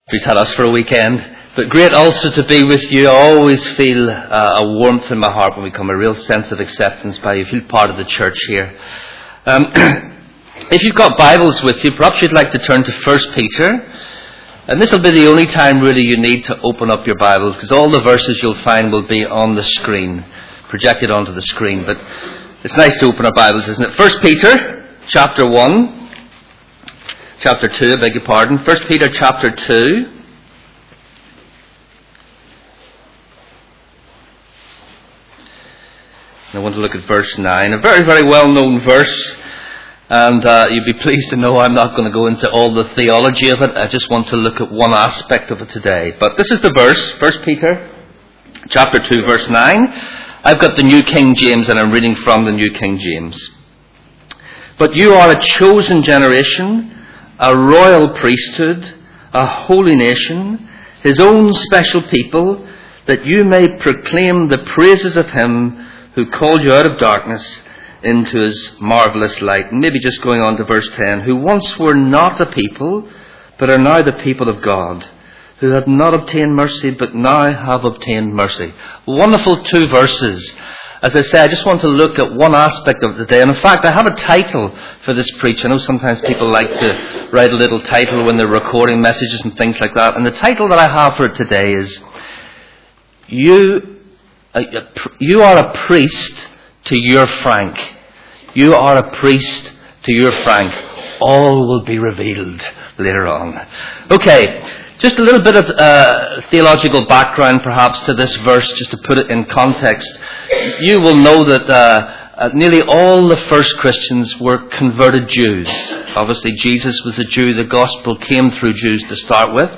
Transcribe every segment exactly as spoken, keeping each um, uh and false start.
who's had us for a weekend. But great also to be with you. I always feel uh, a warmth in my heart when we come, a real sense of acceptance by you. Feel part of the church here. Um, if you've got Bibles with you, perhaps you'd like to turn to First Peter. And this will be the only time really you need to open up your Bibles, because all the verses you'll find will be on the screen, projected onto the screen. But it's nice to open our Bibles, isn't it? First Peter, chapter one, chapter two, I beg your pardon. First Peter, chapter two. I want to look at verse nine, a very, very well-known verse. And uh, you'd be pleased to know I'm not going to go into all the theology of it. I just want to look at one aspect of it today. But this is the verse, First Peter, chapter two, verse nine. I've got the New King James, and I'm reading from the New King James. But you are a chosen generation, a royal priesthood, a holy nation, his own special people, that you may proclaim the praises of him who called you out of darkness into his marvellous light. And maybe just going on to verse ten. Who once were not a people, but are now the people of God, who had not obtained mercy, but now have obtained mercy. Wonderful two verses. As I say, I just want to look at one aspect of it today. And in fact, I have a title for this preach. I know sometimes people like to write a little title when they're recording messages and things like that. And the title that I have for it today is, You... You are a priest to your Frank. You are a priest to your Frank. All will be revealed later on. Okay, just a little bit of uh, theological background perhaps to this verse, just to put it in context. You will know that uh, uh, nearly all the first Christians were converted Jews. Obviously Jesus was a Jew. The gospel came through Jews to start with.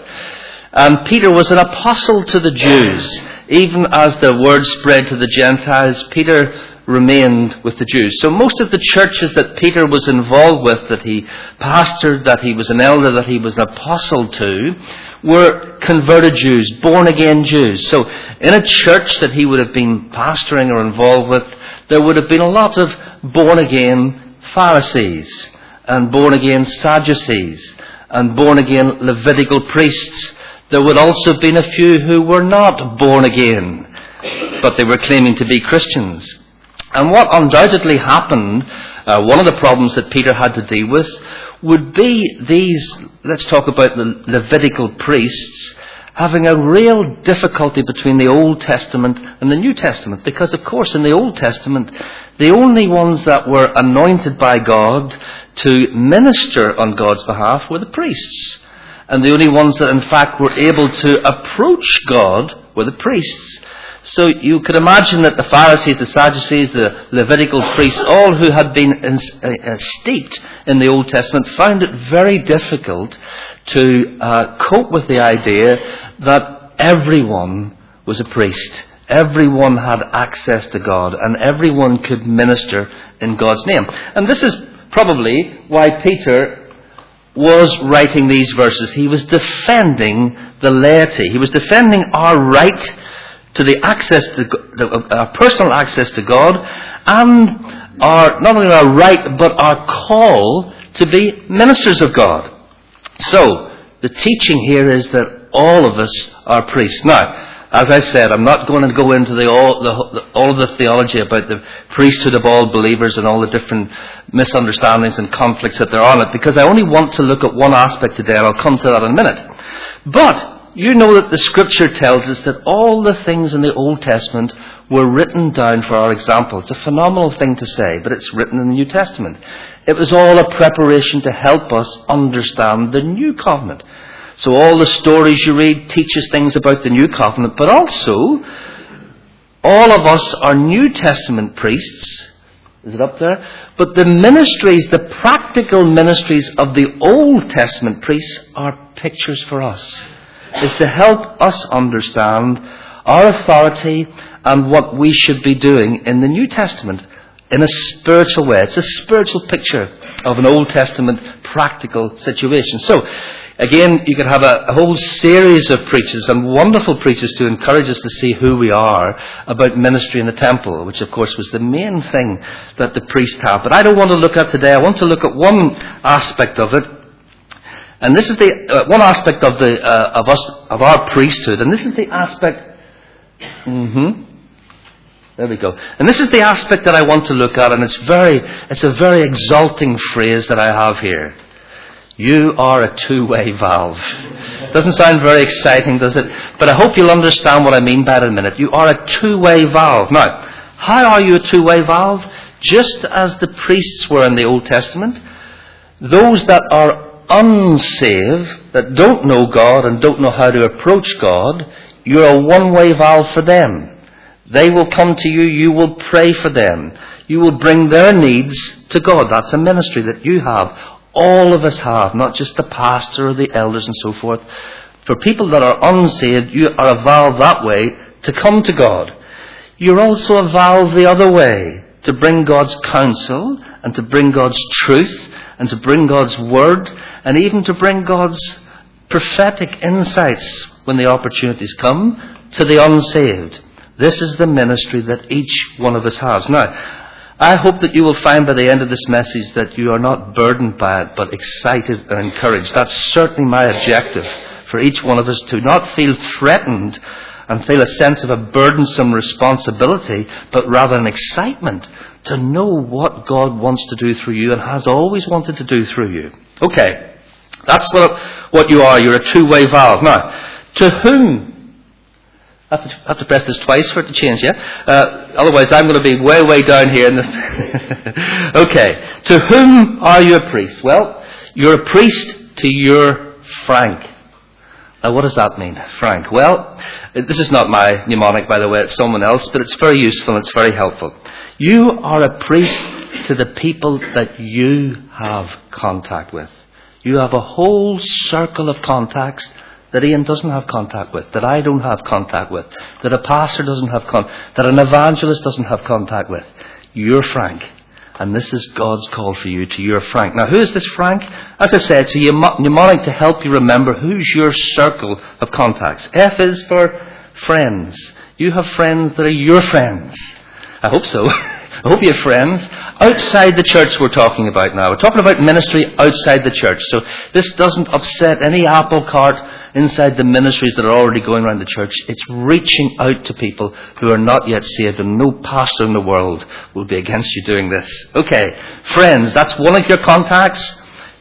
And Peter was an apostle to the Jews. Even as the word spread to the Gentiles, Peter remained with the Jews. So most of the churches that Peter was involved with, that he pastored, that he was an elder, that he was an apostle to, were converted Jews, born-again Jews. So in a church that he would have been pastoring or involved with, there would have been a lot of born-again Pharisees, and born-again Sadducees, and born-again Levitical priests. There would also have been a few who were not born again, but they were claiming to be Christians. And what undoubtedly happened, uh, one of the problems that Peter had to deal with, would be these, let's talk about the Levitical priests, having a real difficulty between the Old Testament and the New Testament. Because, of course, in the Old Testament, the only ones that were anointed by God to minister on God's behalf were the priests. And the only ones that, in fact, were able to approach God were the priests. So you could imagine that the Pharisees, the Sadducees, the Levitical priests, all who had been in, uh, steeped in the Old Testament, found it very difficult to uh, cope with the idea that everyone was a priest. Everyone had access to God, and everyone could minister in God's name. And this is probably why Peter was writing these verses. He was defending the laity. He was defending our right to the access to our personal access to God, and our not only our right but our call to be ministers of God. So the teaching here is that all of us are priests. Now, as I said, I'm not going to go into the all, the, all of the theology about the priesthood of all believers and all the different misunderstandings and conflicts that there are on it, because I only want to look at one aspect today, and I'll come to that in a minute. But you know that the Scripture tells us that all the things in the Old Testament were written down for our example. It's a phenomenal thing to say, but it's written in the New Testament. It was all a preparation to help us understand the New Covenant. So all the stories you read teach us things about the New Covenant, but also all of us are New Testament priests. Is it up there? But the ministries, the practical ministries of the Old Testament priests are pictures for us. It's to help us understand our authority and what we should be doing in the New Testament in a spiritual way. It's a spiritual picture of an Old Testament practical situation. So, again, you could have a, a whole series of preachers, and wonderful preachers, to encourage us to see who we are about ministry in the temple, which of course was the main thing that the priest had. But I don't want to look at today. I want to look at one aspect of it. And this is the uh, one aspect of the uh, of us of our priesthood, and this is the aspect. Mm-hmm. There we go. And this is the aspect that I want to look at, and it's very it's a very exalting phrase that I have here. You are a two-way valve. Doesn't sound very exciting, does it? But I hope you'll understand what I mean by it in a minute. You are a two-way valve. Now, how are you a two-way valve? Just as the priests were in the Old Testament, those that are unsaved, that don't know God and don't know how to approach God, you're a one-way valve for them. They will come to you, you will pray for them. You will bring their needs to God. That's a ministry that you have. All of us have, not just the pastor or the elders and so forth. For people that are unsaved, you are a valve that way to come to God. You're also a valve the other way, to bring God's counsel and to bring God's truth and to bring God's word and even to bring God's prophetic insights when the opportunities come to the unsaved. This is the ministry that each one of us has. Now, I hope that you will find by the end of this message that you are not burdened by it, but excited and encouraged. That's certainly my objective for each one of us, to not feel threatened and feel a sense of a burdensome responsibility, but rather an excitement to know what God wants to do through you and has always wanted to do through you. Okay, that's what, what you are. You're a two-way valve. Now, to whom? I have to, I have to press this twice for it to change, yeah? Uh, otherwise I'm going to be way, way down here. In the okay. To whom are you a priest? Well, you're a priest to your Frank. Now, what does that mean, Frank? Well, this is not my mnemonic, by the way. It's someone else, but it's very useful and it's very helpful. You are a priest to the people that you have contact with. You have a whole circle of contacts that Ian doesn't have contact with, that I don't have contact with, that a pastor doesn't have contact, that an evangelist doesn't have contact with. You're Frank. And this is God's call for you to your Frank. Now, who is this Frank? As I said, it's a mnemonic to help you remember who's your circle of contacts. F is for friends. You have friends that are your friends. I hope so. I hope you have friends outside the church we're talking about now. We're talking about ministry outside the church. So this doesn't upset any apple cart inside the ministries that are already going around the church. It's reaching out to people who are not yet saved, and no pastor in the world will be against you doing this. Okay, friends, that's one of your contacts.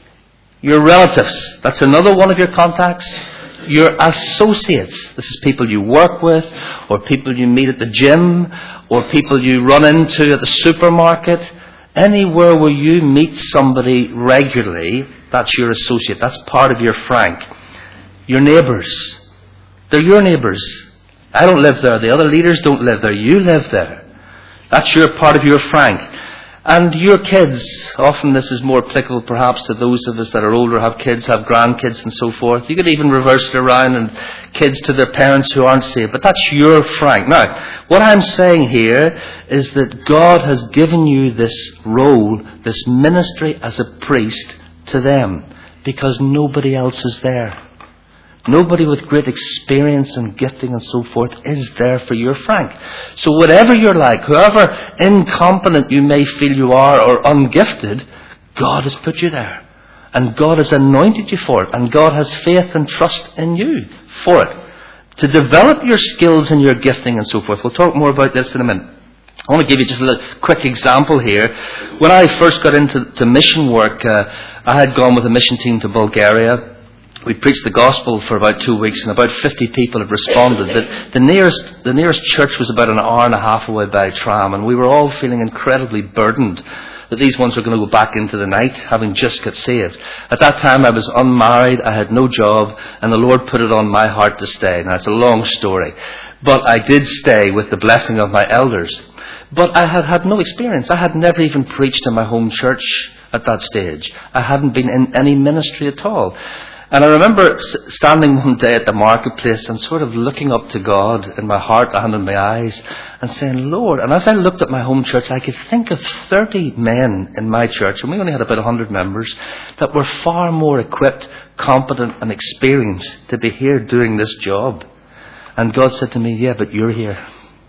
Your relatives, that's another one of your contacts. Your associates, this is people you work with, or people you meet at the gym, or people you run into at the supermarket. Anywhere where you meet somebody regularly, that's your associate. That's part of your Frank. Your neighbours, they're your neighbours. I don't live there. The other leaders don't live there. You live there. That's your part of your Frank. And your kids, often this is more applicable perhaps to those of us that are older, have kids, have grandkids and so forth. You could even reverse it around and kids to their parents who aren't saved. But that's your Frank. Now, what I'm saying here is that God has given you this role, this ministry as a priest to them, because nobody else is there. Nobody with great experience and gifting and so forth is there for your Frank. So whatever you're like, however incompetent you may feel you are or ungifted, God has put you there. And God has anointed you for it. And God has faith and trust in you for it. To develop your skills and your gifting and so forth. We'll talk more about this in a minute. I want to give you just a little quick example here. When I first got into to mission work, uh, I had gone with a mission team to Bulgaria. We preached the gospel for about two weeks, and about fifty people have responded. The, the nearest the nearest church was about an hour and a half away by tram, and we were all feeling incredibly burdened that these ones were going to go back into the night, having just got saved. At that time, I was unmarried, I had no job, and the Lord put it on my heart to stay. Now, it's a long story, but I did stay with the blessing of my elders. But I had had no experience. I had never even preached in my home church at that stage. I hadn't been in any ministry at all. And I remember standing one day at the marketplace and sort of looking up to God in my heart and in my eyes and saying, Lord, and as I looked at my home church, I could think of thirty men in my church, and we only had about one hundred members, that were far more equipped, competent and experienced to be here doing this job. And God said to me, yeah, but you're here.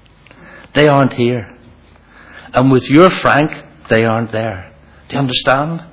They aren't here. And with your Frank, they aren't there. Do you understand?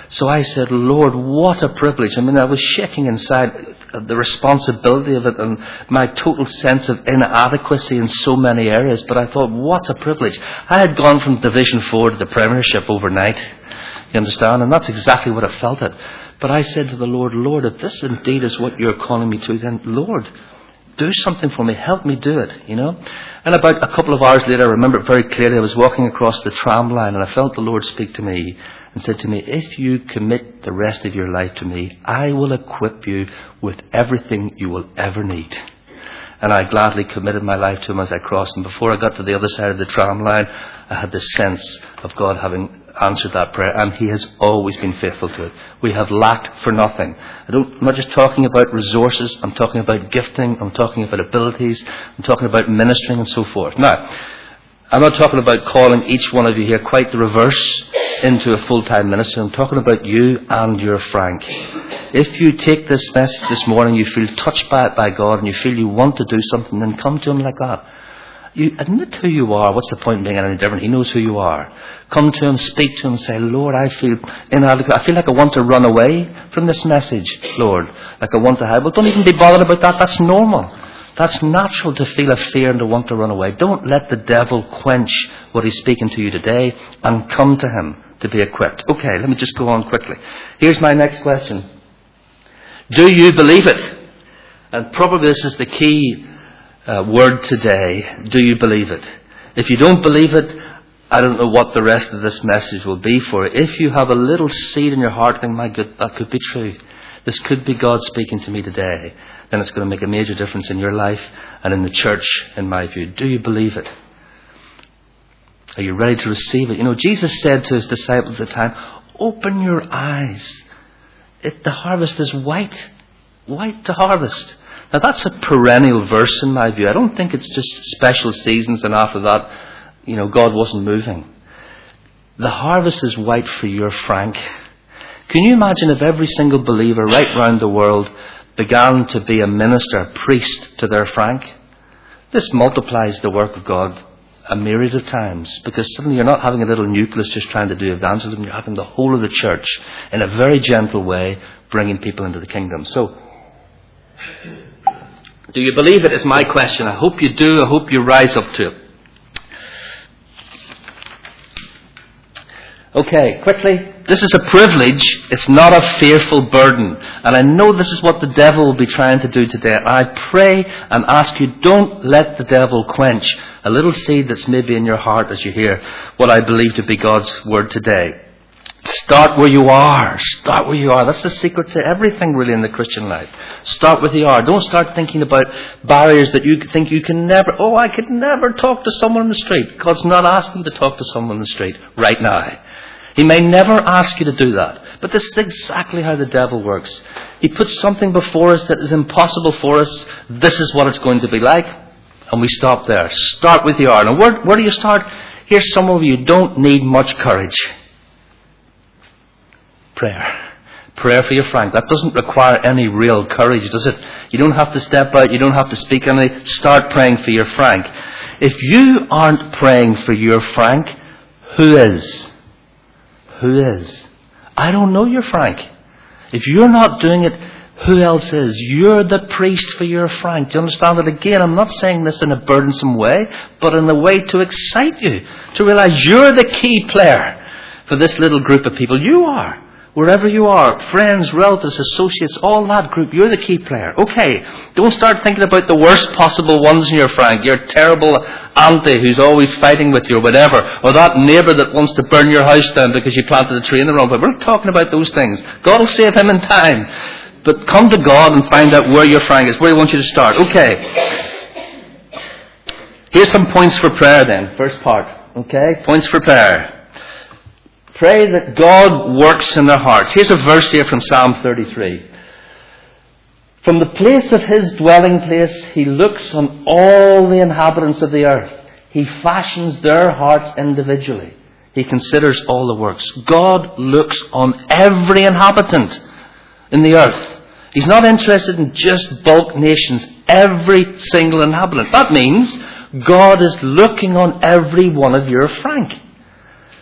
So I said, Lord, what a privilege. I mean, I was shaking inside the responsibility of it and my total sense of inadequacy in so many areas. But I thought, what a privilege. I had gone from Division four to the Premiership overnight. You understand? And that's exactly what I felt it. But I said to the Lord, Lord, if this indeed is what you're calling me to, then Lord, do something for me. Help me do it, you know. And about a couple of hours later, I remember it very clearly, I was walking across the tram line and I felt the Lord speak to me and said to me, if you commit the rest of your life to me, I will equip you with everything you will ever need. And I gladly committed my life to him as I crossed. And before I got to the other side of the tram line, I had this sense of God having answered that prayer. And he has always been faithful to it. We have lacked for nothing. I don't, I'm not just talking about resources. I'm talking about gifting. I'm talking about abilities. I'm talking about ministering and so forth. Now, I'm not talking about calling each one of you here quite the reverse into a full-time ministry. I'm talking about you and your Frank. If you take this message this morning, you feel touched by it by God, and you feel you want to do something, then come to him like that. You admit who you are. What's the point in being any different? He knows who you are. Come to him, speak to him, and say, Lord, I feel inadequate. I feel like I want to run away from this message, Lord. Like I want to hide. Well, don't even be bothered about that. That's normal. That's natural to feel a fear and to want to run away. Don't let the devil quench what he's speaking to you today, and come to him to be equipped. Okay, let me just go on quickly. Here's my next question. Do you believe it? And probably this is the key uh, word today. Do you believe it? If you don't believe it, I don't know what the rest of this message will be for. If you have a little seed in your heart, think, my God, that could be true. This could be God speaking to me today. Then it's going to make a major difference in your life and in the church, in my view. Do you believe it? Are you ready to receive it? You know, Jesus said to his disciples at the time, open your eyes. If the harvest is white, white to harvest. Now that's a perennial verse in my view. I don't think it's just special seasons and after that, you know, God wasn't moving. The harvest is white for your Frank. Can you imagine if every single believer right round the world began to be a minister, a priest to their Frank? This multiplies the work of God a myriad of times, because suddenly you're not having a little nucleus just trying to do evangelism. You're having the whole of the church in a very gentle way bringing people into the kingdom. So, do you believe it is my question. I hope you do. I hope you rise up to it. Okay, quickly. This is a privilege. It's not a fearful burden. And I know this is what the devil will be trying to do today. I pray and ask you, don't let the devil quench a little seed that's maybe in your heart as you hear what I believe to be God's word today. Start where you are. Start where you are. That's the secret to everything really in the Christian life. Start where you are. Don't start thinking about barriers that you think you can never, oh, I could never talk to someone on the street. God's not asking you to talk to someone on the street right now. He may never ask you to do that. But this is exactly how the devil works. He puts something before us that is impossible for us. This is what it's going to be like. And we stop there. Start with you are. Now, where, where do you start? Here's some of you don't need much courage. Prayer. Prayer for your Frank. That doesn't require any real courage, does it? You don't have to step out. You don't have to speak anything. Start praying for your Frank. If you aren't praying for your Frank, who is? Who is? I don't know your Frank. If you're not doing it, who else is? You're the priest for your Frank. Do you understand that? Again, I'm not saying this in a burdensome way, but in a way to excite you, to realize you're the key player for this little group of people. You are. Wherever you are, friends, relatives, associates, all that group, you're the key player. Okay, don't start thinking about the worst possible ones in your Frank. Your terrible auntie who's always fighting with you or whatever. Or that neighbour that wants to burn your house down because you planted a tree in the wrong place. We're not talking about those things. God will save him in time. But come to God and find out where your Frank is, where he wants you to start. Okay. Here's some points for prayer then. First part. Okay, points for prayer. Pray that God works in their hearts. Here's a verse here from Psalm thirty-three. From the place of his dwelling place, he looks on all the inhabitants of the earth. He fashions their hearts individually. He considers all the works. God looks on every inhabitant in the earth. He's not interested in just bulk nations. Every single inhabitant. That means God is looking on every one of your Frank.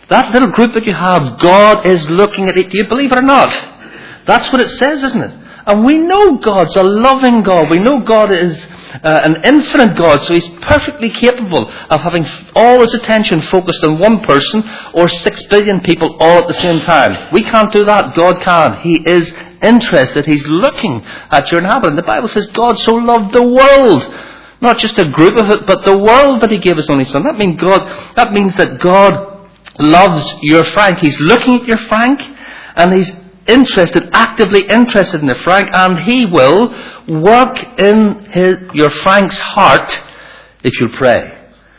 That little group that you have, God is looking at it. Do you believe it or not? That's what it says, isn't it? And we know God's a loving God. We know God is uh, an infinite God, so He's perfectly capable of having all His attention focused on one person or six billion people all at the same time. We can't do that. God can. He is interested. He's looking at your inhabitant. The Bible says God so loved the world. Not just a group of it, but the world that He gave His only Son. That means God, that means that God loves your Frank. He's looking at your Frank, and He's interested, actively interested in the Frank, and He will work in his, your Frank's heart if you pray.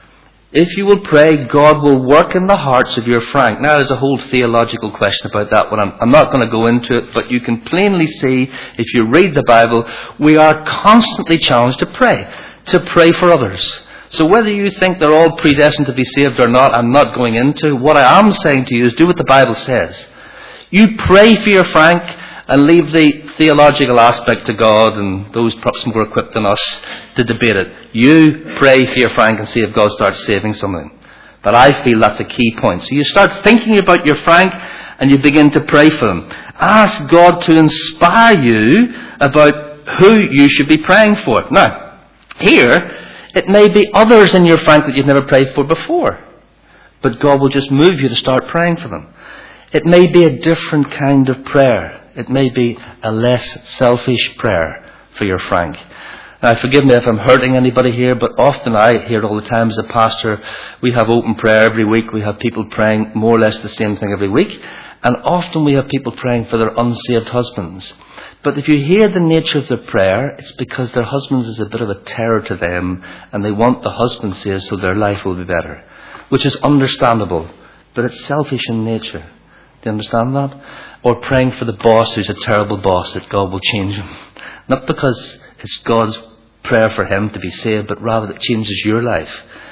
If you will pray, God will work in the hearts of your Frank. Now, there's a whole theological question about that one. I'm, I'm not going to go into it, but you can plainly see, if you read the Bible, we are constantly challenged to pray, to pray for others. So whether you think they're all predestined to be saved or not, I'm not going into. What I am saying to you is do what the Bible says. You pray for your Frank and leave the theological aspect to God and those perhaps more equipped than us to debate it. You pray for your Frank and see if God starts saving something. But I feel that's a key point. So you start thinking about your Frank and you begin to pray for them. Ask God to inspire you about who you should be praying for. Now, here, it may be others in your Frank that you've never prayed for before. But God will just move you to start praying for them. It may be a different kind of prayer. It may be a less selfish prayer for your Frank. Now, forgive me if I'm hurting anybody here, but often I hear it all the time as a pastor. We have open prayer every week. We have people praying more or less the same thing every week. And often we have people praying for their unsaved husbands. But if you hear the nature of their prayer, it's because their husbands is a bit of a terror to them, and they want the husband saved so their life will be better. Which is understandable, but it's selfish in nature. Do you understand that? Or praying for the boss who's a terrible boss, that God will change him. Not because it's God's prayer for him to be saved, but rather it changes your life.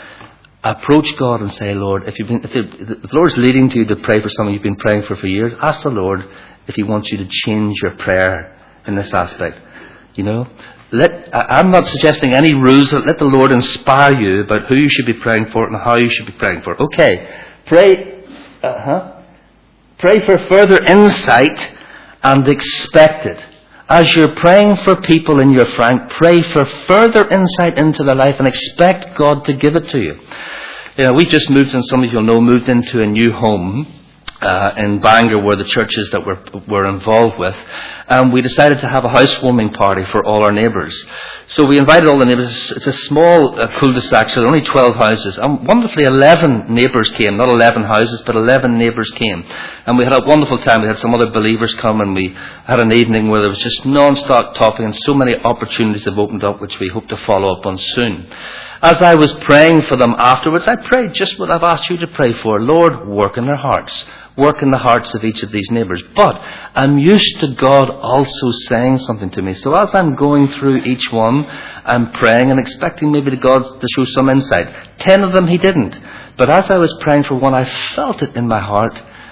Approach God and say, Lord, if, you've been, if, the, if the Lord is leading you to pray for someone you've been praying for for years, ask the Lord if He wants you to change your prayer in this aspect. You know, let I, I'm not suggesting any rules. Let the Lord inspire you about who you should be praying for and how you should be praying for. Okay, pray. Uh huh. Pray for further insight and expect it. As you're praying for people in your Frank, pray for further insight into their life and expect God to give it to you. You know, we just moved, and some of you will know, moved into a new home uh, in Bangor where the churches that we're, we're involved with. And we decided to have a housewarming party for all our neighbours. So we invited all the neighbours. It's a small uh, cul-de-sac, so there are only twelve houses. And wonderfully, eleven neighbours came. Not eleven houses, but eleven neighbours came. And we had a wonderful time. We had some other believers come, and we had an evening where there was just non-stop talking, and so many opportunities have opened up, which we hope to follow up on soon. As I was praying for them afterwards, I prayed just what I've asked you to pray for. Lord, work in their hearts. Work in the hearts of each of these neighbours. But I'm used to God also saying something to me. So as I'm going through each one, I'm praying and expecting maybe to God to show some insight. Ten of them He didn't. But as I was praying for one, I felt it in my heart.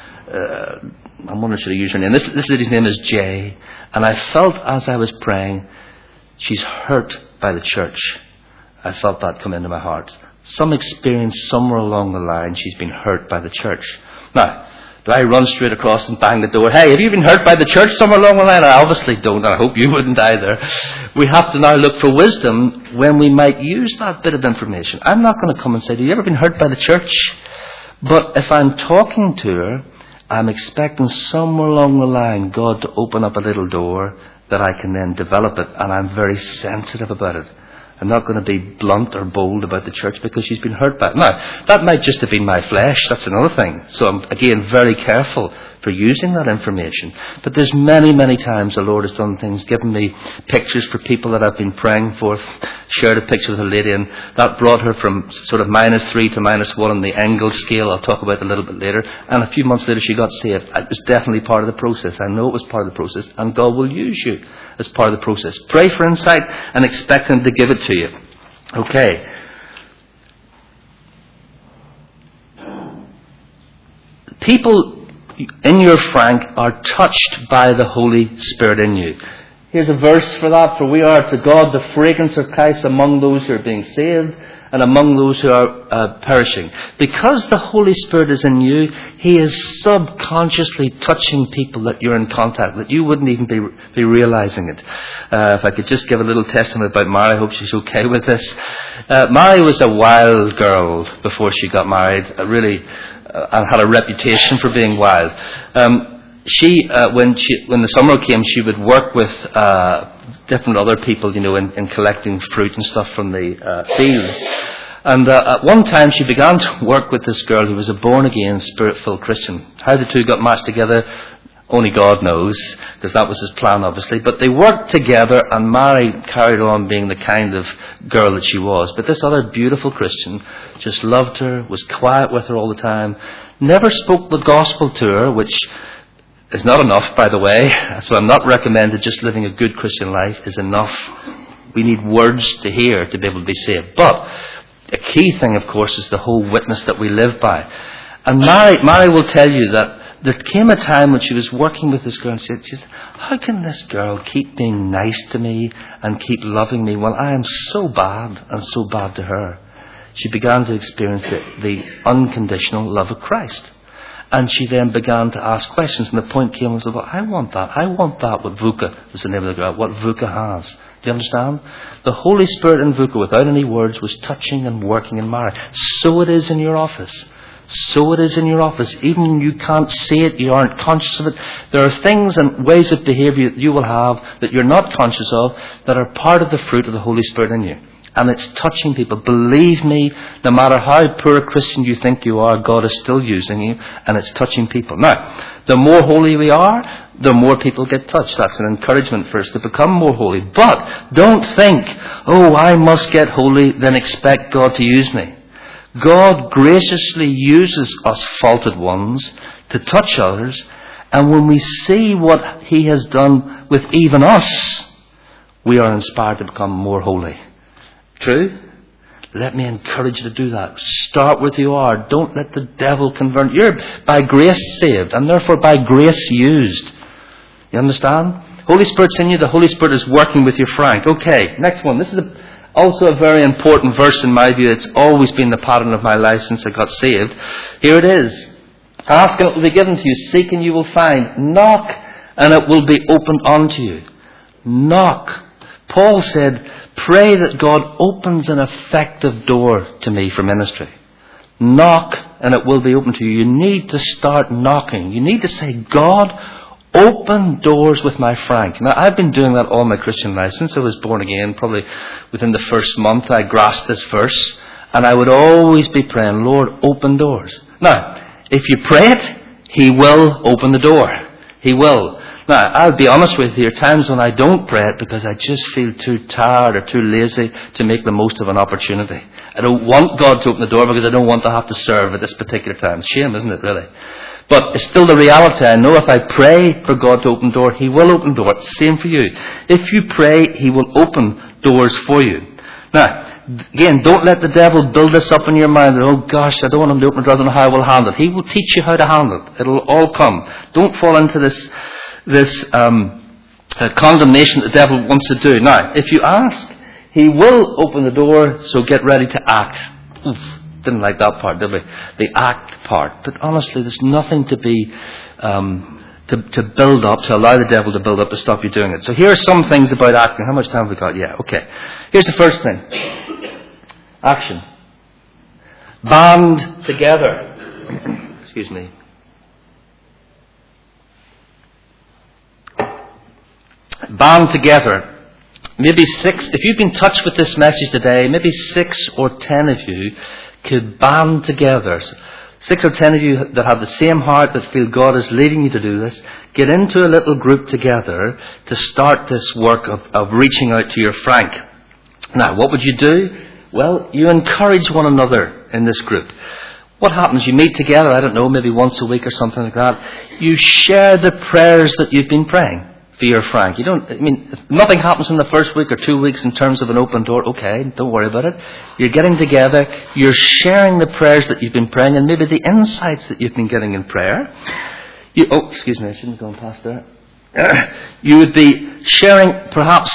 Uh, I'm wondering, should I use her name? This, this lady's name is Jay. And I felt as I was praying, she's hurt by the church. I felt that come into my heart. Some experience somewhere along the line, she's been hurt by the church. Now, do I run straight across and bang the door? Hey, have you been hurt by the church somewhere along the line? I obviously don't. I hope you wouldn't either. We have to now look for wisdom when we might use that bit of information. I'm not going to come and say, have you ever been hurt by the church? But if I'm talking to her, I'm expecting somewhere along the line God to open up a little door that I can then develop it. And I'm very sensitive about it. I'm not going to be blunt or bold about the church because she's been hurt by it. Now, that might just have been my flesh. That's another thing. So I'm, again, very careful for using that information. But there's many, many times the Lord has done things, given me pictures for people that I've been praying for. Shared a picture with a lady, and that brought her from sort of minus three to minus one on the Engel scale. I'll talk about it a little bit later. And a few months later, she got saved. It was definitely part of the process. I know it was part of the process, and God will use you as part of the process. Pray for insight and expect Him to give it to you. Okay. People in your Frank are touched by the Holy Spirit in you. Here's a verse for that. For we are to God the fragrance of Christ among those who are being saved and among those who are uh, perishing. Because the Holy Spirit is in you, He is subconsciously touching people that you're in contact with. You wouldn't even be, be realizing it. Uh, if I could just give a little testimony about Mary, I hope she's okay with this. Uh, Mary was a wild girl before she got married. Uh, really, uh, and had a reputation for being wild. Um, she, uh, when she, when the summer came, she would work with uh, different other people, you know, in, in collecting fruit and stuff from the uh, fields. And uh, at one time, she began to work with this girl who was a born-again, spirit-filled Christian. How the two got matched together, only God knows, because that was His plan, obviously. But they worked together, and Mary carried on being the kind of girl that she was. But this other beautiful Christian just loved her, was quiet with her all the time, never spoke the gospel to her, which is not enough, by the way. So I'm not recommended just living a good Christian life is enough. We need words to hear to be able to be saved. But a key thing, of course, is the whole witness that we live by. And Mary, Mary will tell you that there came a time when she was working with this girl and said, she said, how can this girl keep being nice to me and keep loving me when I am so bad and so bad to her? She began to experience the, the unconditional love of Christ. And she then began to ask questions, and the point came and said, well, I want that. I want that, what Vuka was the name of the girl, what Vuka has. Do you understand? The Holy Spirit in Vuka, without any words, was touching and working in Mary. So it is in your office. So it is in your office. Even when you can't see it, you aren't conscious of it. There are things and ways of behaviour that you will have that you're not conscious of that are part of the fruit of the Holy Spirit in you. And it's touching people. Believe me, no matter how poor a Christian you think you are, God is still using you, and it's touching people. Now, the more holy we are, the more people get touched. That's an encouragement for us to become more holy. But don't think, oh, I must get holy, then expect God to use me. God graciously uses us faulted ones to touch others, and when we see what He has done with even us, we are inspired to become more holy. True? Let me encourage you to do that. Start where you are. Don't let the devil convert. You're by grace saved, and therefore by grace used. You understand? Holy Spirit's in you. The Holy Spirit is working with you, Frank. Okay, next one. This is a, also a very important verse in my view. It's always been the pattern of my life since I got saved. Here it is. Ask and it will be given to you. Seek and you will find. Knock and it will be opened unto you. Knock. Paul said, pray that God opens an effective door to me for ministry. Knock and it will be open to you. You need to start knocking. You need to say, God, open doors with my Frank. Now, I've been doing that all my Christian life. Since I was born again, probably within the first month, I grasped this verse. And I would always be praying, Lord, open doors. Now, if you pray it, He will open the door. He will. Now, I'll be honest with you, there are times when I don't pray it because I just feel too tired or too lazy to make the most of an opportunity. I don't want God to open the door because I don't want to have to serve at this particular time. Shame, isn't it, really? But it's still the reality. I know if I pray for God to open the door, He will open the door. It's the same for you. If you pray, He will open doors for you. Now, again, don't let the devil build this up in your mind. Oh gosh, I don't want Him to open the door. I don't know how I will handle it. He will teach you how to handle it. It'll all come. Don't fall into this this um, uh, condemnation the devil wants to do. Now, if you ask, He will open the door, so get ready to act. Oof, didn't like that part, did we? The act part. But honestly, there's nothing to be, um, to, to build up, to allow the devil to build up to stop you doing it. So here are some things about acting. How much time have we got? Yeah, okay. Here's the first thing. Action. Band together. Excuse me. Band together. Maybe six, if you've been touched with this message today, maybe six or ten of you could band together. Six or ten of you that have the same heart, that feel God is leading you to do this, get into a little group together to start this work of, of reaching out to your Frank. Now, what would you do? Well, you encourage one another in this group. What happens? You meet together, I don't know, maybe once a week or something like that. You share the prayers that you've been praying for your Frank. You don't, I mean, if nothing happens in the first week or two weeks in terms of an open door, okay, don't worry about it. You're getting together, you're sharing the prayers that you've been praying and maybe the insights that you've been getting in prayer. You, oh, excuse me, I shouldn't have gone past there. You would be sharing perhaps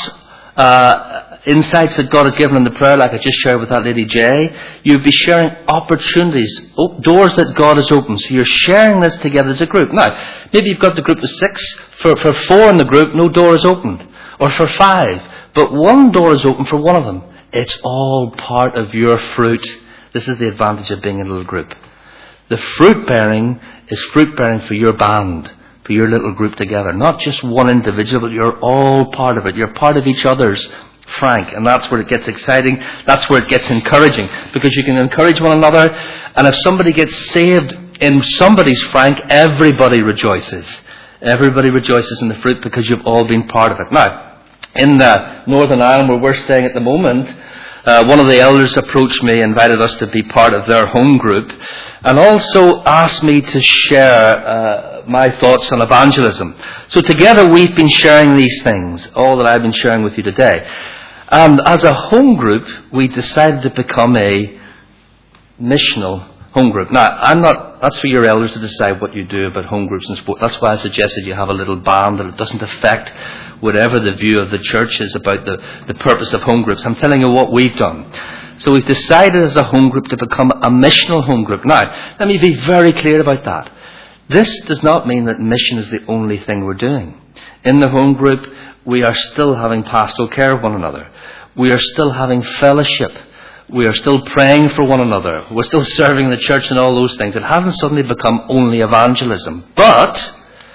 uh, insights that God has given in the prayer, like I just shared with that lady Jay. You would be sharing opportunities, op- doors that God has opened. So you're sharing this together as a group. Now, maybe you've got the group of six. For, for four in the group, no door is opened. Or for five. But one door is open for one of them. It's all part of your fruit. This is the advantage of being in a little group. The fruit bearing is fruit bearing for your band, for your little group together. Not just one individual, but you're all part of it. You're part of each other's frank. And that's where it gets exciting. That's where it gets encouraging. Because you can encourage one another. And if somebody gets saved in somebody's frank, everybody rejoices. Everybody rejoices in the fruit because you've all been part of it. Now, in uh, Northern Ireland, where we're staying at the moment, uh, one of the elders approached me, invited us to be part of their home group, and also asked me to share uh, my thoughts on evangelism. So together we've been sharing these things, all that I've been sharing with you today. And as a home group, we decided to become a missional home group. Now, I'm not, that's for your elders to decide what you do about home groups and sport. That's why I suggested you have a little band, that it doesn't affect whatever the view of the church is about the, the purpose of home groups. I'm telling you what we've done. So we've decided as a home group to become a missional home group. Now, let me be very clear about that. This does not mean that mission is the only thing we're doing. In the home group, we are still having pastoral care of one another. We are still having fellowship. We are still praying for one another. We're still serving the church and all those things. It hasn't suddenly become only evangelism. But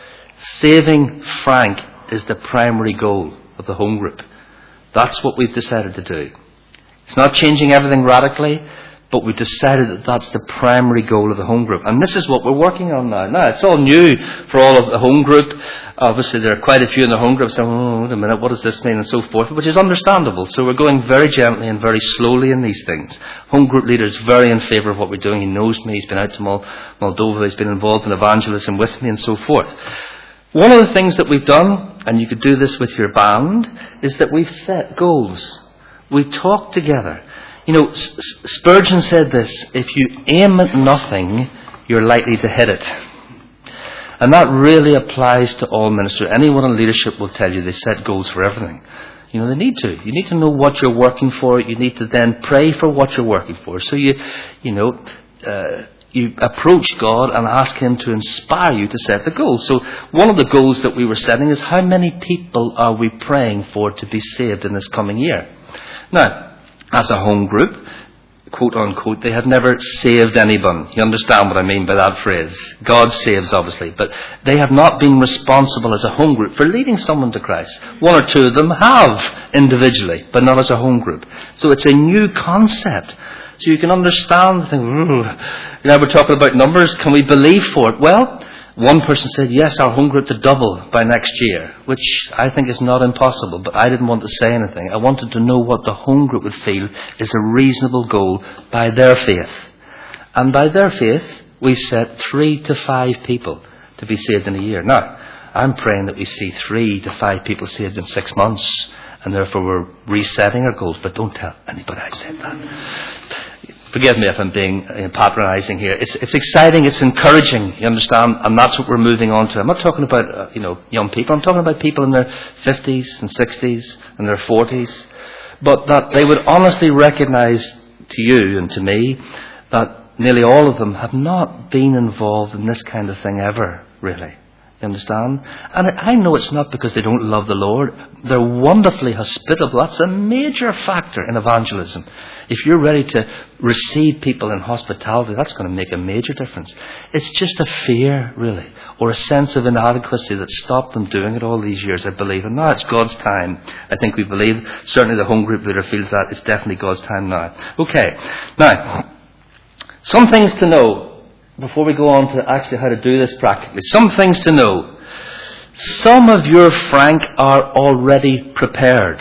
saving Frank is the primary goal of the home group. That's what we've decided to do. It's not changing everything radically, but we've decided that that's the primary goal of the home group. And this is what we're working on now. Now, it's all new for all of the home group. Obviously, there are quite a few in the home group saying, oh, wait a minute, what does this mean, and so forth, which is understandable. So we're going very gently and very slowly in these things. Home group leader is very in favour of what we're doing. He knows me. He's been out to Moldova. He's been involved in evangelism with me and so forth. One of the things that we've done, and you could do this with your band, is that we've set goals. We talk together. You know, Spurgeon said this, if you aim at nothing, you're likely to hit it. And that really applies to all ministers. Anyone in leadership will tell you they set goals for everything. You know, they need to. You need to know what you're working for. You need to then pray for what you're working for. So you, you know, uh, you approach God and ask Him to inspire you to set the goals. So one of the goals that we were setting is how many people are we praying for to be saved in this coming year? Now, as a home group, quote unquote, they have never saved anyone. You understand what I mean by that phrase? God saves, obviously, but they have not been responsible as a home group for leading someone to Christ. One or two of them have individually, but not as a home group. So it's a new concept. So you can understand, think, you know, we're talking about numbers. Can we believe for it? Well, one person said, yes, our home group to double by next year, which I think is not impossible, but I didn't want to say anything. I wanted to know what the home group would feel is a reasonable goal by their faith. And by their faith, we set three to five people to be saved in a year. Now, I'm praying that we see three to five people saved in six months, and therefore we're resetting our goals, but don't tell anybody I said that. Forgive me if I'm being uh, patronising here. It's, it's exciting, it's encouraging, you understand, and that's what we're moving on to. I'm not talking about uh, you know young people. I'm talking about people in their fifties and sixties and their forties, but that they would honestly recognise to you and to me that nearly all of them have not been involved in this kind of thing ever, really. You understand? And I know it's not because they don't love the Lord. They're wonderfully hospitable. That's a major factor in evangelism. If you're ready to receive people in hospitality, that's going to make a major difference. It's just a fear, really, or a sense of inadequacy that stopped them doing it all these years, I believe. And now it's God's time. I think we believe, certainly the home group leader feels that it's definitely God's time now. Okay. Now, some things to know before we go on to actually how to do this practically. Some things to know. Some of your frank are already prepared.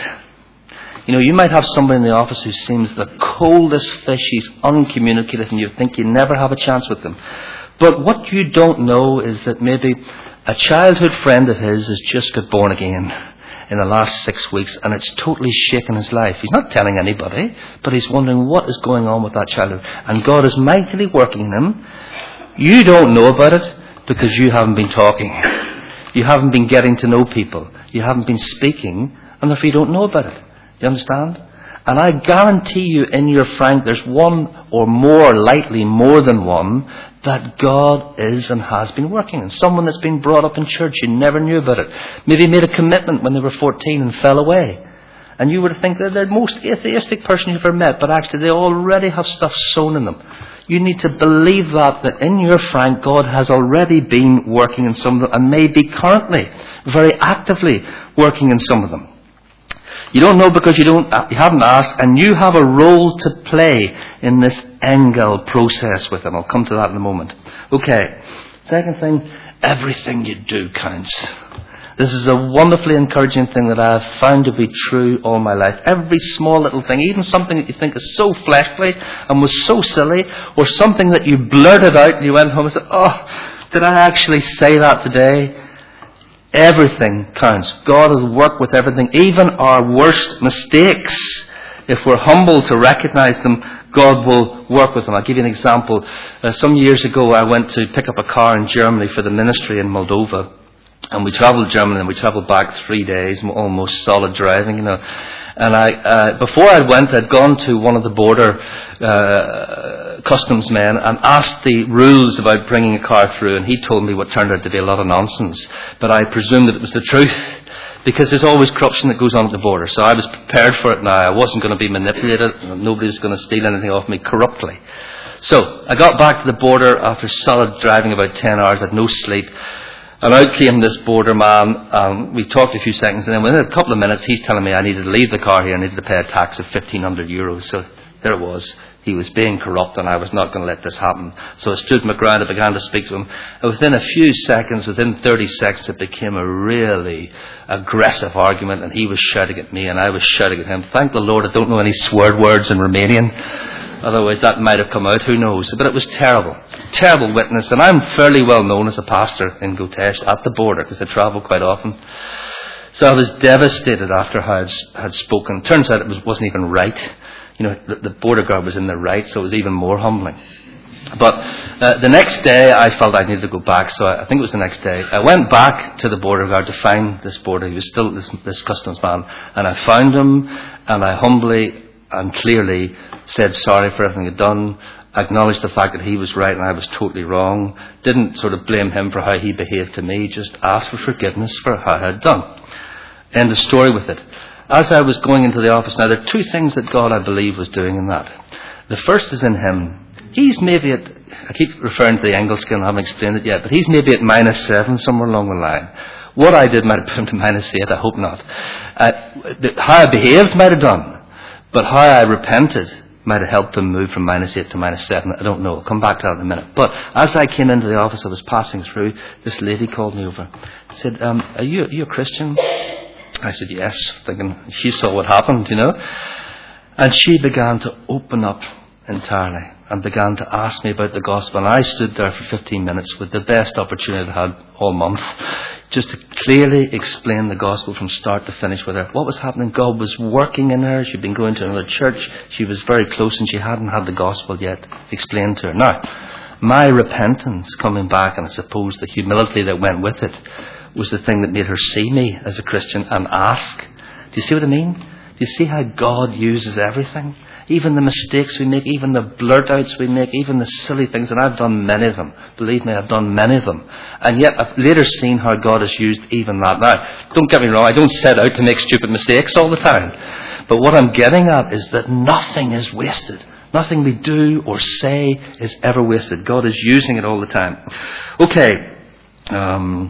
You know, you might have somebody in the office who seems the coldest fish. He's uncommunicative and you think you never have a chance with them. But what you don't know is that maybe a childhood friend of his has just got born again in the last six weeks and it's totally shaken his life. He's not telling anybody, but he's wondering what is going on with that child. And God is mightily working in him. You don't know about it because you haven't been talking. You haven't been getting to know people. You haven't been speaking, and therefore you don't know about it. You understand? And I guarantee you in your frank, there's one or more, likely more than one, that God is and has been working. And someone that's been brought up in church, you never knew about it. Maybe made a commitment when they were fourteen and fell away. And you would think they're the most atheistic person you've ever met, but actually they already have stuff sown in them. You need to believe that, that in your frank, God has already been working in some of them, and may be currently, very actively working in some of them. You don't know because you don't, you haven't asked, and you have a role to play in this Engel process with him. I'll come to that in a moment. Okay. Second thing, everything you do counts. This is a wonderfully encouraging thing that I have found to be true all my life. Every small little thing, even something that you think is so fleshly and was so silly, or something that you blurted out and you went home and said, oh, did I actually say that today? Everything counts. God has worked with everything, even our worst mistakes. If we're humble to recognize them, God will work with them. I'll give you an example. Uh, some years ago, I went to pick up a car in Germany for the ministry in Moldova. And we travelled to Germany and we travelled back three days, almost solid driving, you know. And I, uh, before I went, I'd gone to one of the border uh, customs men and asked the rules about bringing a car through. And he told me what turned out to be a lot of nonsense. But I presumed that it was the truth, because there's always corruption that goes on at the border. So I was prepared for it now. I wasn't going to be manipulated. Nobody was going to steal anything off me corruptly. So I got back to the border after solid driving about ten hours. I had no sleep. And out came this border man. Um, we talked a few seconds, and then within a couple of minutes, he's telling me I needed to leave the car here. I needed to pay a tax of fifteen hundred euros. So there it was. He was being corrupt, and I was not going to let this happen. So I stood my ground and began to speak to him. And within a few seconds, within thirty seconds, it became a really aggressive argument, and he was shouting at me, and I was shouting at him. Thank the Lord I don't know any swear words in Romanian. Otherwise that might have come out, who knows. But it was terrible. Terrible witness. And I'm fairly well known as a pastor in Gotesh at the border, because I travel quite often. So I was devastated after I had spoken. Turns out it was, wasn't even right. You know, the, the border guard was in the right, so it was even more humbling. But uh, the next day I felt I needed to go back, so I, I think it was the next day. I went back to the border guard to find this border. He was still this, this customs man. And I found him, and I humbly and clearly said sorry for everything he'd done, acknowledged the fact that he was right and I was totally wrong, didn't sort of blame him for how he behaved to me, just asked for forgiveness for how I had done. End of story with it. As I was going into the office now, there are two things that God, I believe, was doing in that. The first is in him. He's maybe at, I keep referring to the Engel scale, I haven't explained it yet, but he's maybe at minus seven, somewhere along the line. What I did might have put him to minus eight, I hope not. Uh, the, how I behaved might have done. But how I repented might have helped him move from minus eight to minus seven. I don't know. I'll come back to that in a minute. But as I came into the office, I was passing through. This lady called me over. Said, um, are you, are you a Christian? I said, yes. Thinking she saw what happened, you know. And she began to open up entirely and began to ask me about the gospel. And I stood there for fifteen minutes with the best opportunity I had all month, just to clearly explain the gospel from start to finish with her. What was happening? God was working in her. She'd been going to another church. She was very close and she hadn't had the gospel yet explained to her. Now, my repentance coming back, and I suppose the humility that went with it, was the thing that made her see me as a Christian and ask. Do you see what I mean? Do you see how God uses everything? Even the mistakes we make, even the blurt outs we make, even the silly things, and I've done many of them. Believe me, I've done many of them. And yet I've later seen how God has used even that. Now, don't get me wrong, I don't set out to make stupid mistakes all the time. But what I'm getting at is that nothing is wasted. Nothing we do or say is ever wasted. God is using it all the time. Okay. Um,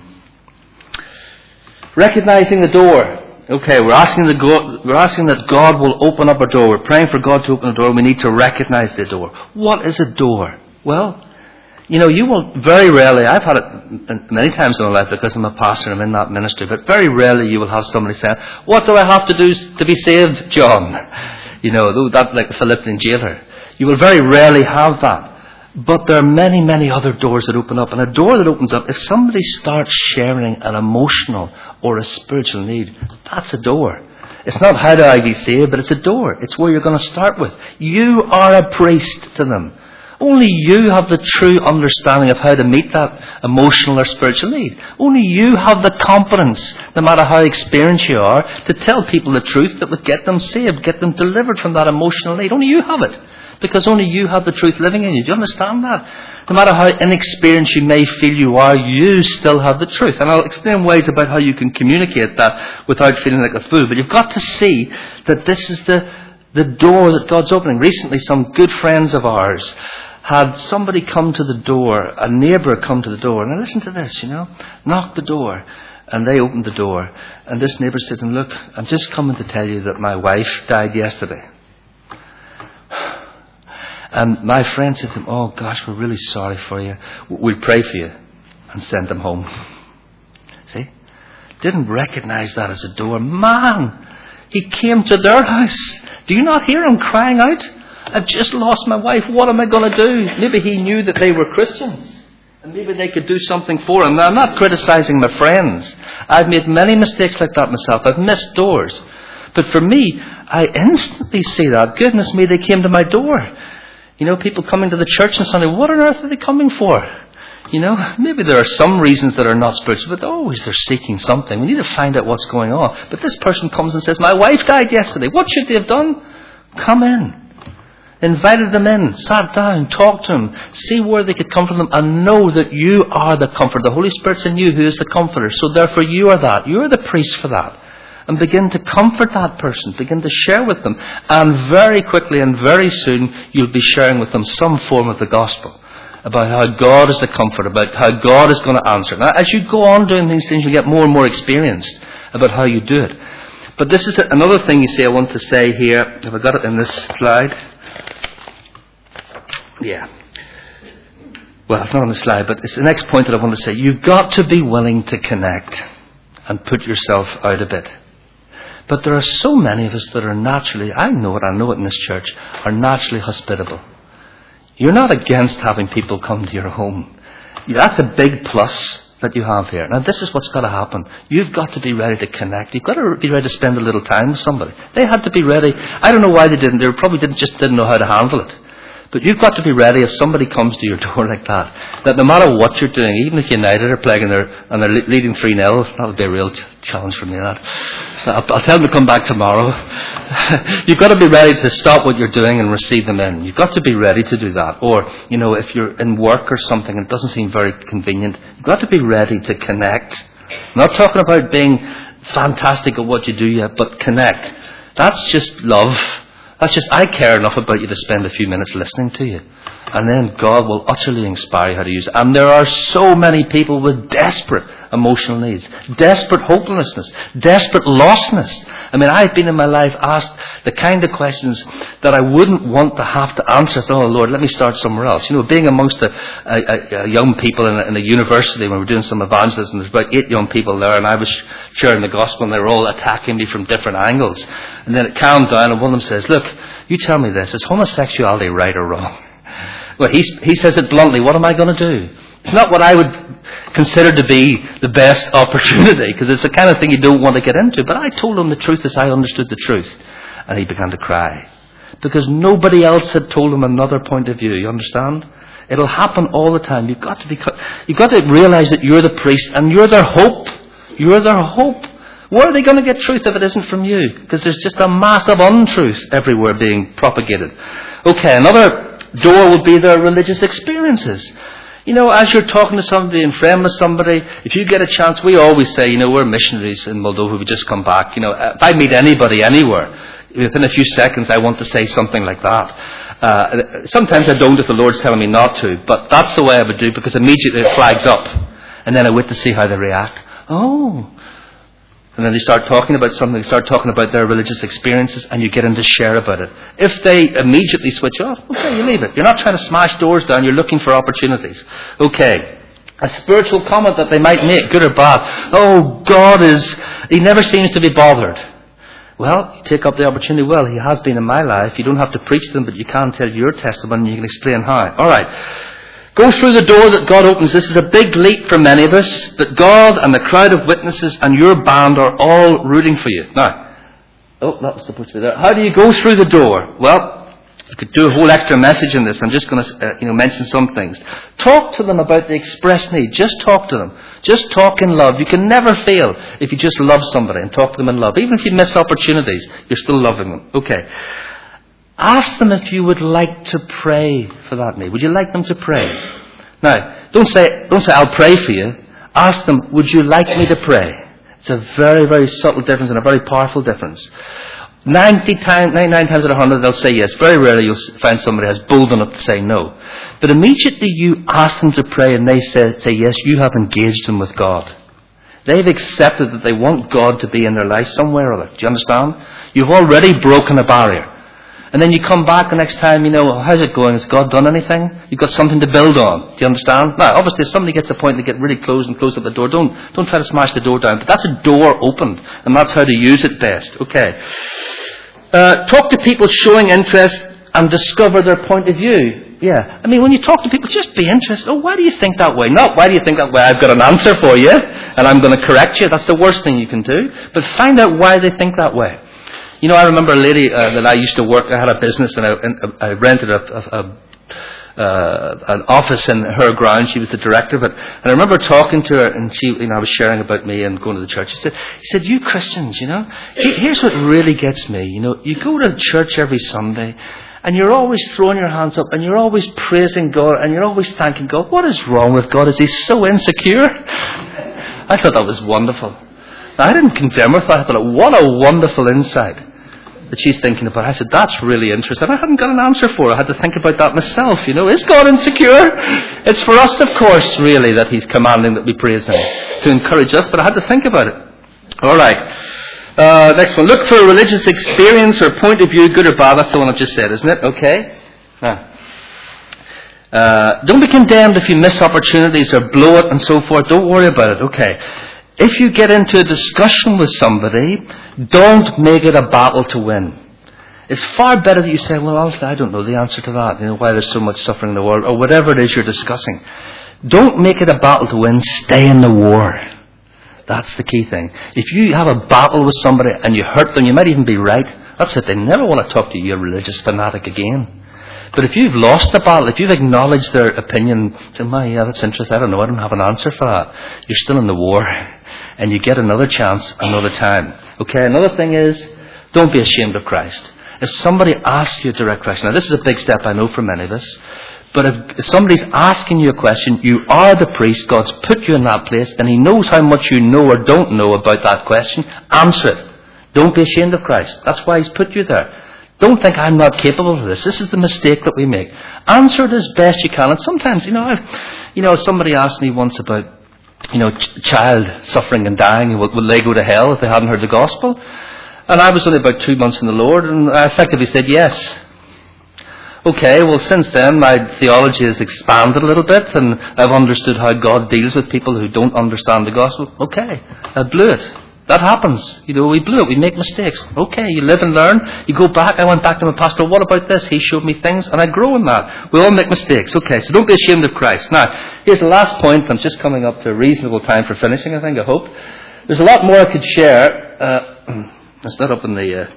recognizing the door. Okay, we're asking the God, we're asking that God will open up a door. We're praying for God to open a door. We need to recognize the door. What is a door? Well, you know, you will very rarely, I've had it many times in my life because I'm a pastor and I'm in that ministry, but very rarely you will have somebody saying, what do I have to do to be saved, John? You know, that like the Philippian jailer. You will very rarely have that. But there are many, many other doors that open up. And a door that opens up, if somebody starts sharing an emotional or a spiritual need, that's a door. It's not how do I be saved, but it's a door. It's where you're going to start with. You are a priest to them. Only you have the true understanding of how to meet that emotional or spiritual need. Only you have the confidence, no matter how experienced you are, to tell people the truth that would get them saved, get them delivered from that emotional need. Only you have it. Because only you have the truth living in you. Do you understand that? No matter how inexperienced you may feel you are, you still have the truth. And I'll explain ways about how you can communicate that without feeling like a fool. But you've got to see that this is the, the door that God's opening. Recently, some good friends of ours had somebody come to the door, a neighbour come to the door. Now listen to this, you know. Knock the door. And they opened the door. And this neighbour said to them, look, I'm just coming to tell you that my wife died yesterday. And my friend said to him, oh gosh, we're really sorry for you. We'll pray for you. And send them home. See? Didn't recognize that as a door. Man, he came to their house. Do you not hear him crying out? I've just lost my wife. What am I going to do? Maybe he knew that they were Christians. And maybe they could do something for him. Now, I'm not criticizing my friends. I've made many mistakes like that myself. I've missed doors. But for me, I instantly see that. Goodness me, they came to my door. You know, people coming to the church on Sunday, what on earth are they coming for? You know, maybe there are some reasons that are not spiritual, but always they're seeking something. We need to find out what's going on. But this person comes and says, my wife died yesterday. What should they have done? Come in. Invited them in, sat down, talked to them, see where they could comfort them, and know that you are the comforter. The Holy Spirit's in you who is the comforter. So therefore you are that. You're the priest for that. And begin to comfort that person. Begin to share with them. And very quickly and very soon, you'll be sharing with them some form of the gospel. About how God is the comforter. About how God is going to answer. Now, as you go on doing these things, you get more and more experienced about how you do it. But this is another thing you see I want to say here. Have I got it in this slide? Yeah. Well, it's not on the slide, but it's the next point that I want to say. You've got to be willing to connect and put yourself out a bit. But there are so many of us that are naturally, I know it, I know it in this church, are naturally hospitable. You're not against having people come to your home. That's a big plus that you have here. Now this is what's got to happen. You've got to be ready to connect. You've got to be ready to spend a little time with somebody. They had to be ready. I don't know why they didn't. They probably didn't just didn't know how to handle it. But you've got to be ready if somebody comes to your door like that, that no matter what you're doing, even if United are playing and they're, and they're leading three nil, that would be a real ch- challenge for me, that. I'll, I'll tell them to come back tomorrow. You've got to be ready to stop what you're doing and receive them in. You've got to be ready to do that. Or, you know, if you're in work or something and it doesn't seem very convenient, you've got to be ready to connect. I'm not talking about being fantastic at what you do yet, but connect. That's just love. That's just, I care enough about you to spend a few minutes listening to you. And then God will utterly inspire you how to use it. And there are so many people with desperate emotional needs, desperate hopelessness, desperate lostness. I mean, I've been in my life asked the kind of questions that I wouldn't want to have to answer. Oh, Lord, let me start somewhere else. You know, being amongst the uh, uh, young people in a, in a university when we were doing some evangelism, there's about eight young people there, and I was sharing the gospel, and they were all attacking me from different angles. And then it calmed down, and one of them says, look, you tell me this, is homosexuality right or wrong? Well, he, he says it bluntly, what am I going to do? It's not what I would consider to be the best opportunity, because it's the kind of thing you don't want to get into. But I told him the truth as I understood the truth. And he began to cry. Because nobody else had told him another point of view, you understand? It'll happen all the time. You've got to be, you've got to realize that you're the priest and you're their hope. You're their hope. Where are they going to get truth if it isn't from you? Because there's just a massive untruth everywhere being propagated. Okay, another door would be their religious experiences. You know, as you're talking to somebody and friend with somebody, if you get a chance, we always say, you know, we're missionaries in Moldova, we just come back. You know, if I meet anybody anywhere, within a few seconds I want to say something like that. Uh, sometimes I don't if the Lord's telling me not to, but that's the way I would do, because immediately it flags up. And then I wait to see how they react. Oh. And then they start talking about something, they start talking about their religious experiences, and you get in to share about it. If they immediately switch off, okay, you leave it. You're not trying to smash doors down, you're looking for opportunities. Okay. A spiritual comment that they might make, good or bad. Oh, God is, He never seems to be bothered. Well, you take up the opportunity. Well, He has been in my life. You don't have to preach them, but you can tell your testimony and you can explain how. Alright. Go through the door that God opens. This is a big leap for many of us, but God and the crowd of witnesses and your band are all rooting for you. Now, oh, that was supposed to be there. How do you go through the door? Well, You could do a whole extra message in this. I'm just going to uh, you know, mention some things. Talk to them about the express need. Just talk to them. Just talk in love. You can never fail if you just love somebody and talk to them in love. Even if you miss opportunities, you're still loving them. Okay. Ask them if you would like to pray for that need. Would you like them to pray? Now, don't say, don't say, I'll pray for you. Ask them, would you like me to pray? It's a very, very subtle difference and a very powerful difference. ninety times, ninety-nine times out of one hundred, they'll say yes. Very rarely you'll find somebody that's bold enough to say no. But immediately you ask them to pray and they say, say yes, you have engaged them with God. They've accepted that they want God to be in their life somewhere or other. Do you understand? You've already broken a barrier. And then you come back the next time, you know, how's it going? Has God done anything? You've got something to build on. Do you understand? Now, obviously, if somebody gets a point to get really close and close up the door, don't, don't try to smash the door down. But that's a door opened, and that's how to use it best. Okay. Uh, talk to people showing interest and discover their point of view. Yeah. I mean, when you talk to people, just be interested. Oh, why do you think that way? Not, why do you think that way? I've got an answer for you, and I'm going to correct you. That's the worst thing you can do. But find out why they think that way. You know, I remember a lady uh, that I used to work, I had a business and I, and I rented a, a, a, uh, an office in her ground. She was the director of it. And I remember talking to her and she, you know, I was sharing about me and going to the church. She said, she said, you Christians, you know, here's what really gets me. You know, you go to church every Sunday and you're always throwing your hands up and you're always praising God and you're always thanking God. What is wrong with God? Is he so insecure? I thought that was wonderful. Now, I didn't condemn her. I thought, what a wonderful insight that she's thinking about. I said, that's really interesting. I hadn't got an answer for it. I had to think about that myself. You know, is God insecure? It's for us, of course, really, that he's commanding that we praise him to encourage us, but I had to think about it. All right. Uh, next one. Look for a religious experience or point of view, good or bad. That's the one I just said, isn't it? Okay. Now, uh, don't be condemned if you miss opportunities or blow it and so forth. Don't worry about it. Okay. If you get into a discussion with somebody, don't make it a battle to win. It's far better that you say, well, honestly, I don't know the answer to that, you know, why there's so much suffering in the world, or whatever it is you're discussing. Don't make it a battle to win. Stay in the war. That's the key thing. If you have a battle with somebody and you hurt them, you might even be right. That's it. They never want to talk to you, you religious fanatic, again. But if you've lost the battle, if you've acknowledged their opinion, say, my, yeah, that's interesting, I don't know, I don't have an answer for that. You're still in the war. And you get another chance another time. Okay, another thing is, don't be ashamed of Christ. If somebody asks you a direct question, now this is a big step, I know, for many of us, but if, if somebody's asking you a question, you are the priest, God's put you in that place, and he knows how much you know or don't know about that question, answer it. Don't be ashamed of Christ. That's why he's put you there. Don't think I'm not capable of this. This is the mistake that we make. Answer it as best you can. And sometimes, you know, I, you know, somebody asked me once about, you know, ch- child suffering and dying. Will, will they go to hell if they hadn't heard the gospel? And I was only about two months in the Lord, and I effectively said yes. Okay, well, since then my theology has expanded a little bit, and I've understood how God deals with people who don't understand the gospel. Okay, I blew it. That happens. You know, we blew it. We make mistakes. Okay, you live and learn. You go back. I went back to my pastor. What about this? He showed me things, and I grow in that. We all make mistakes. Okay, so don't be ashamed of Christ. Now, here's the last point. I'm just coming up to a reasonable time for finishing, I think, I hope. There's a lot more I could share. Uh, it's not up in the... Uh...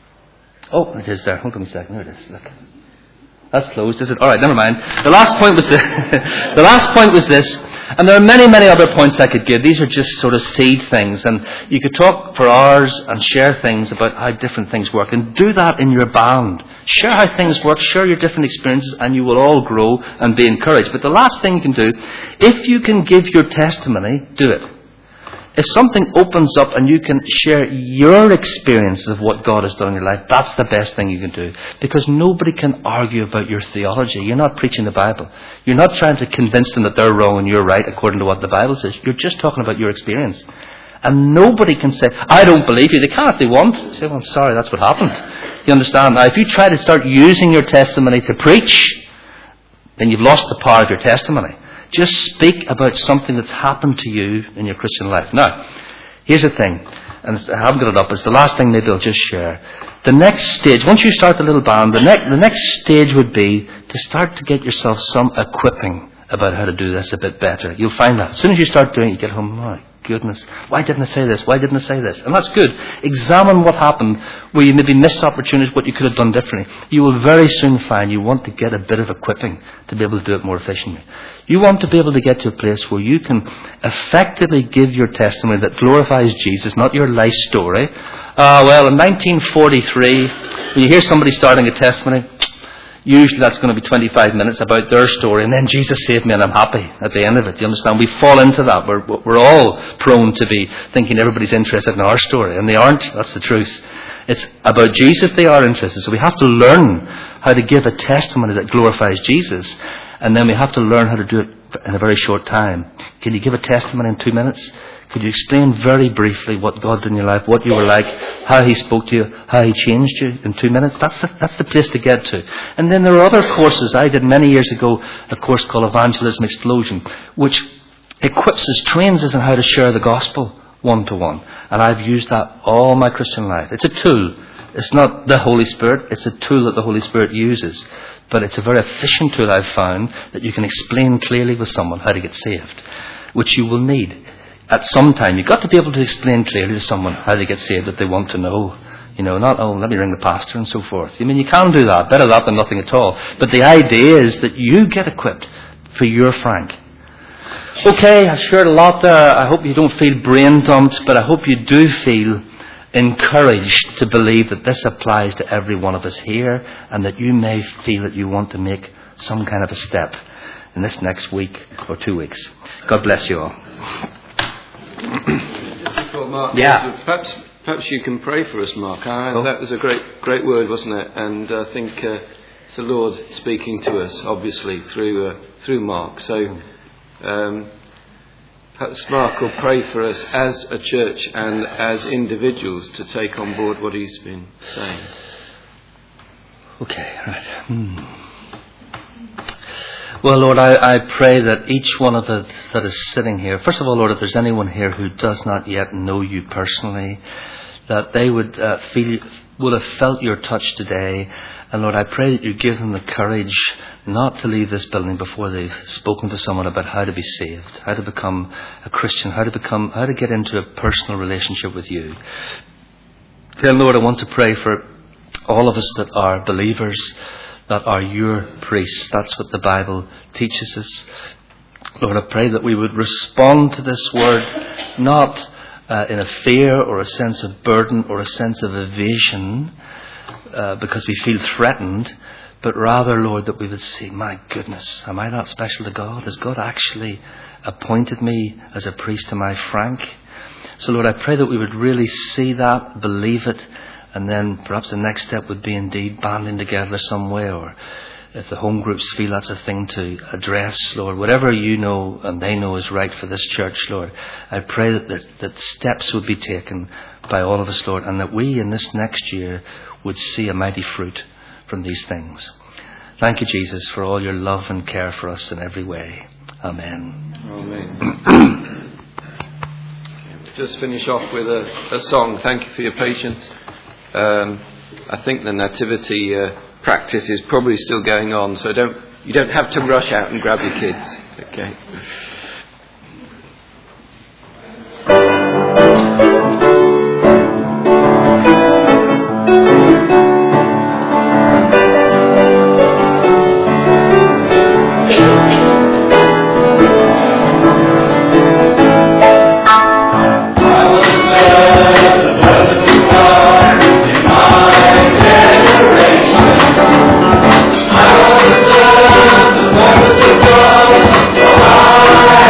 Oh, it is there. Hold on a second. There it is. Look. That's closed, is it? All right, never mind. The last point was the, the last point was this, and there are many, many other points I could give. These are just sort of seed things, and you could talk for hours and share things about how different things work, and do that in your band. Share how things work, share your different experiences, and you will all grow and be encouraged. But the last thing you can do, if you can give your testimony, do it. If something opens up and you can share your experiences of what God has done in your life, that's the best thing you can do. Because nobody can argue about your theology. You're not preaching the Bible. You're not trying to convince them that they're wrong and you're right according to what the Bible says. You're just talking about your experience. And nobody can say, I don't believe you. They can if they want. Say, well, I'm sorry, that's what happened. You understand? Now, if you try to start using your testimony to preach, then you've lost the power of your testimony. Just speak about something that's happened to you in your Christian life. Now, here's the thing, and I haven't got it up, it's the last thing maybe I'll just share. The next stage, once you start the little band, the, ne- the next stage would be to start to get yourself some equipping about how to do this a bit better. You'll find that. As soon as you start doing it, you get home, my goodness, why didn't I say this? Why didn't I say this? And that's good. Examine what happened where you maybe missed opportunities, what you could have done differently. You will very soon find you want to get a bit of equipping to be able to do it more efficiently. You want to be able to get to a place where you can effectively give your testimony that glorifies Jesus, not your life story. Uh, well, in nineteen forty-three, when you hear somebody starting a testimony, usually that's going to be twenty-five minutes about their story, and then Jesus saved me and I'm happy at the end of it. You understand? We fall into that. We're, we're all prone to be thinking everybody's interested in our story, and they aren't. That's the truth. It's about Jesus they are interested. So we have to learn how to give a testimony that glorifies Jesus, and then we have to learn how to do it in a very short time. Can you give a testimony in two minutes? Could you explain very briefly what God did in your life, what you were like, how He spoke to you, how He changed you in two minutes? That's the, that's the place to get to. And then there are other courses. I did many years ago a course called Evangelism Explosion, which equips us, trains us in how to share the gospel one-to-one. And I've used that all my Christian life. It's a tool. It's not the Holy Spirit. It's a tool that the Holy Spirit uses. But it's a very efficient tool, I've found, that you can explain clearly with someone how to get saved, which you will need. At some time, you've got to be able to explain clearly to someone how they get saved that they want to know. You know, not, oh, let me ring the pastor and so forth. I mean, you can do that. Better that than nothing at all. But the idea is that you get equipped for your Frank. Okay, I shared a lot there. I hope you don't feel brain dumped, but I hope you do feel encouraged to believe that this applies to every one of us here, and that you may feel that you want to make some kind of a step in this next week or two weeks. God bless you all. Well, Mark, yeah. Perhaps, perhaps you can pray for us, Mark. I, oh. That was a great, great word, wasn't it? And I think uh, it's the Lord speaking to us, obviously through uh, through Mark. So um, perhaps Mark will pray for us as a church and as individuals to take on board what he's been saying. Okay. Right. Hmm. Well, Lord, I, I pray that each one of us that is sitting here, first of all, Lord, if there's anyone here who does not yet know you personally, that they would uh, feel, would have felt your touch today. And Lord, I pray that you give them the courage not to leave this building before they've spoken to someone about how to be saved, how to become a Christian, how to become, how to get into a personal relationship with you. Then, Lord, I want to pray for all of us that are believers, that are your priests. That's what the Bible teaches us. Lord, I pray that we would respond to this word not uh, in a fear or a sense of burden or a sense of evasion uh, because we feel threatened, but rather, Lord, that we would say, my goodness, am I that special to God? Has God actually appointed me as a priest to my Frank? So, Lord, I pray that we would really see that, believe it, and then perhaps the next step would be indeed banding together some way, or if the home groups feel that's a thing to address, Lord, whatever you know and they know is right for this church, Lord, I pray that, that, that steps would be taken by all of us, Lord, and that we in this next year would see a mighty fruit from these things. Thank you, Jesus, for all your love and care for us in every way. Amen. Amen. Just finish off with a, a song. Thank you for your patience. Um, I think the nativity uh, practice is probably still going on, so don't you don't have to rush out and grab your kids. Okay. I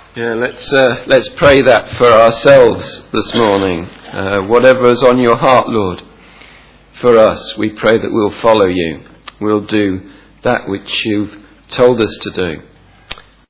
Yeah, let's uh, let's pray that for ourselves this morning. Uh, whatever is on your heart, Lord, for us, we pray that we'll follow you. We'll do that which you've told us to do.